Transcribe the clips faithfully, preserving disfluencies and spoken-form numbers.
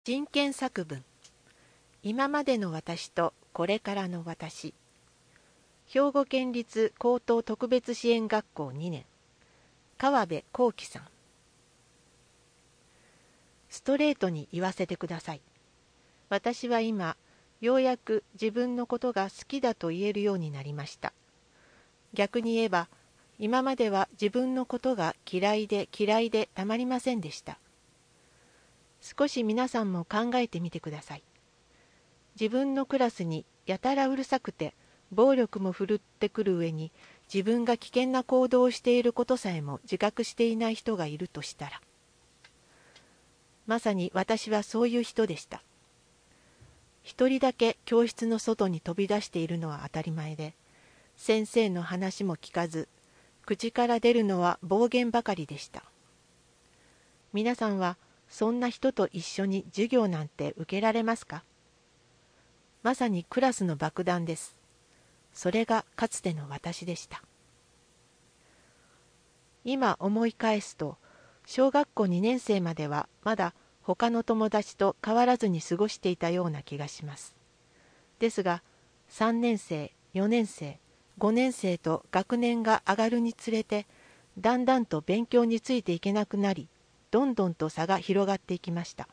人権作文。今までの私とこれからの私。兵庫県立高等特別支援学校にねん、川辺幸樹さん。ストレートに言わせてください。私は今、ようやく自分のことが好きだと言えるようになりました。逆に言えば、今までは自分のことが嫌いで嫌いでたまりませんでした。少し皆さんも考えてみてください。自分のクラスにやたらうるさくて暴力も振るってくる上に自分が危険な行動をしていることさえも自覚していない人がいるとしたら、まさに私はそういう人でした。一人だけ教室の外に飛び出しているのは当たり前で、先生の話も聞かず、口から出るのは暴言ばかりでした。皆さんはそんな人と一緒に授業なんて受けられますか？まさにクラスの爆弾です。それがかつての私でした。今思い返すと、小学校にねんせいまではまだ他の友達と変わらずに過ごしていたような気がします。ですが、さんねんせい、よねんせい、ごねんせいと学年が上がるにつれて、だんだんと勉強についていけなくなり、どんどんと差が広がっていきました。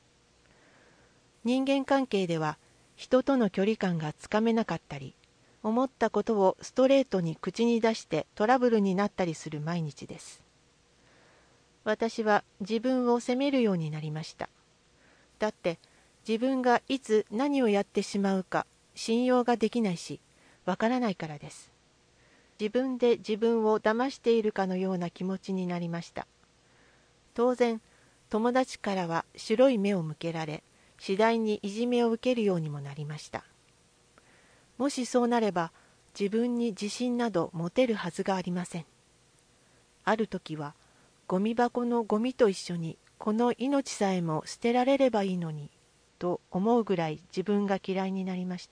人間関係では、人との距離感がつかめなかったり、思ったことをストレートに口に出してトラブルになったりする毎日です。私は自分を責めるようになりました。だって自分がいつ何をやってしまうか信用ができないし、わからないからです。自分で自分を騙しているかのような気持ちになりました。当然、友達からは白い目を向けられ、次第にいじめを受けるようにもなりました。もしそうなれば、自分に自信など持てるはずがありません。ある時は、ゴミ箱のゴミと一緒にこの命さえも捨てられればいいのに、と思うぐらい自分が嫌いになりました。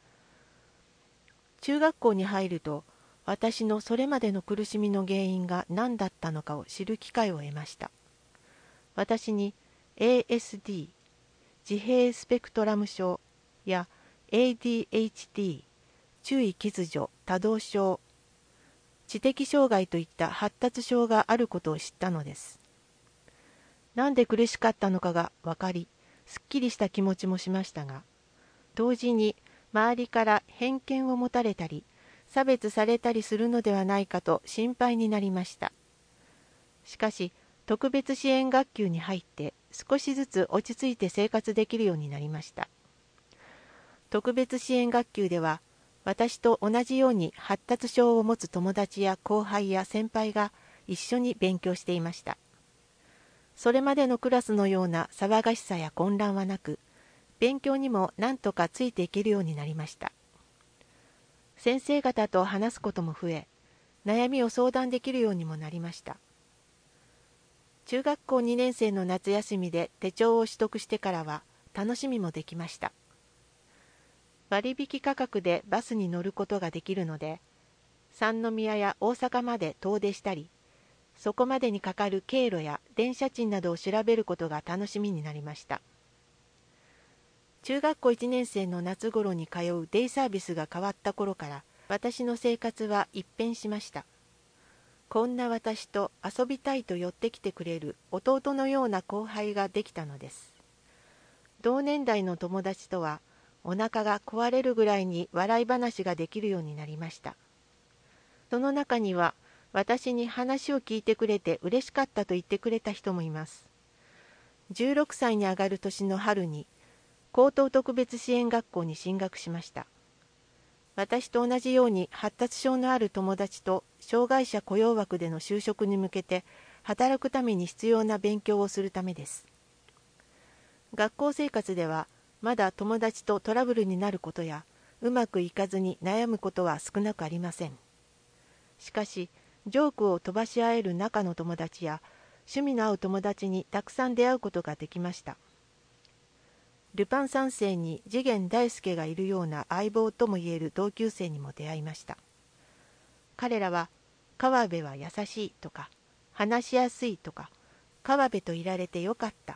中学校に入ると、私のそれまでの苦しみの原因が何だったのかを知る機会を得ました。私に エーエスディー、自閉スペクトラム症や エーディーエイチディー、注意欠如多動症、知的障害といった発達症があることを知ったのです。なんで苦しかったのかが分かり、すっきりした気持ちもしましたが、同時に周りから偏見を持たれたり、差別されたりするのではないかと心配になりました。しかし、特別支援学級に入って少しずつ落ち着いて生活できるようになりました。特別支援学級では、私と同じように発達症を持つ友達や後輩や先輩が一緒に勉強していました。それまでのクラスのような騒がしさや混乱はなく、勉強にも何とかついていけるようになりました。先生方と話すことも増え、悩みを相談できるようにもなりました。中学校にねんせいの夏休みで手帳を取得してからは楽しみもできました。割引価格でバスに乗ることができるので、三宮や大阪まで遠出したり、そこまでにかかる経路や電車賃などを調べることが楽しみになりました。中学校いちねんせいの夏頃に通うデイサービスが変わった頃から、私の生活は一変しました。こんな私と遊びたいと寄ってきてくれる弟のような後輩ができたのです。同年代の友達とはお腹が壊れるぐらいに笑い話ができるようになりました。その中には私に話を聞いてくれて嬉しかったと言ってくれた人もいます。じゅうろくさいに上がる年の春に高等特別支援学校に進学しました。私と同じように発達症のある友達と障害者雇用枠での就職に向けて働くために必要な勉強をするためです。学校生活ではまだ友達とトラブルになることやうまくいかずに悩むことは少なくありません。しかしジョークを飛ばし合える仲の友達や趣味の合う友達にたくさん出会うことができました。ルパン三世に次元大介がいるような相棒ともいえる同級生にも出会いました。彼らは川辺は優しいとか話しやすいとか川辺といられてよかった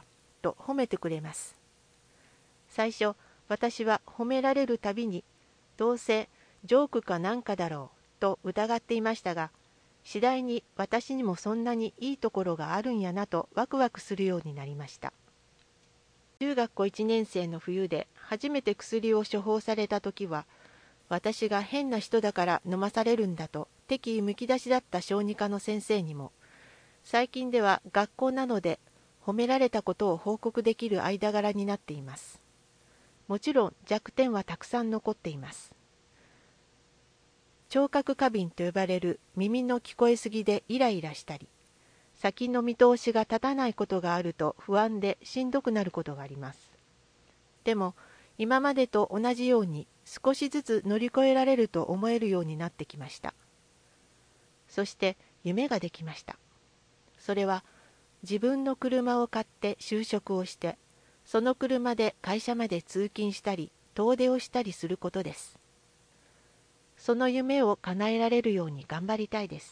と褒めてくれます。最初、私は褒められるたびに、どうせジョークかなんかだろうと疑っていましたが、次第に私にもそんなにいいところがあるんやなとワクワクするようになりました。中学校いちねん生の冬で初めて薬を処方された時は、私が変な人だから飲まされるんだと敵意むき出しだった小児科の先生にも、最近では学校なので褒められたことを報告できる間柄になっています。もちろん弱点はたくさん残っています。聴覚過敏と呼ばれる耳の聞こえすぎでイライラしたり、先の見通しが立たないことがあると不安でしんどくなることがあります。でも今までと同じように少しずつ乗り越えられると思えるようになってきました。そして夢ができました。それは自分の車を買って就職をして、その車で会社まで通勤したり遠出をしたりすることです。その夢を叶えられるように頑張りたいです。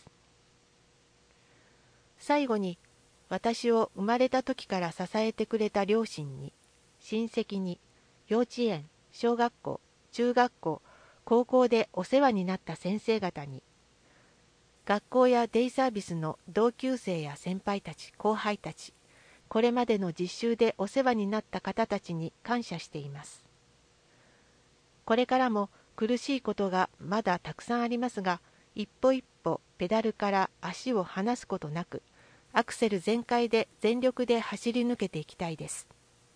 最後に、私を生まれた時から支えてくれた両親に、親戚に、幼稚園、小学校、中学校、高校でお世話になった先生方に、学校やデイサービスの同級生や先輩たち、後輩たち、これまでの実習でお世話になった方たちに感謝しています。これからも苦しいことがまだたくさんありますが、一歩一歩ペダルから足を離すことなく、アクセル全開で全力で走り抜けていきたいです。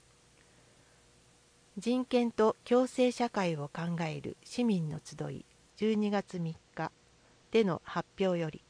人権と共生社会を考える市民の集いじゅうにがつみっかでの発表より。